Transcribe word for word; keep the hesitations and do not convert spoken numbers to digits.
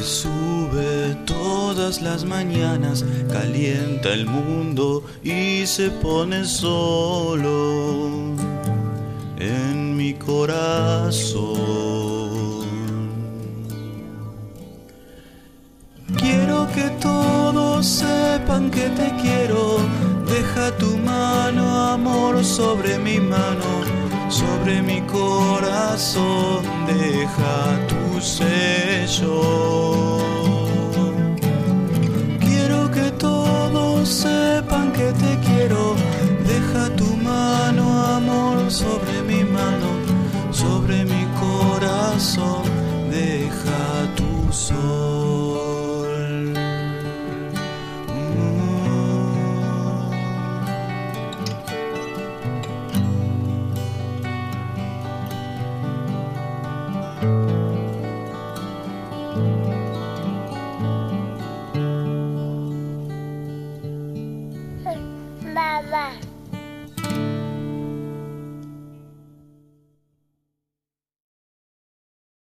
sube todas las mañanas, calienta el mundo y se pone solo en mi corazón. Quiero que todos sepan que te quiero. Deja tu mano, amor, sobre mi mano, sobre mi corazón. Deja tu sello. Quiero que todos sepan que te quiero. Deja tu mano, amor, sobre mi mano, sobre mi corazón. Deja tu sol. Mamá.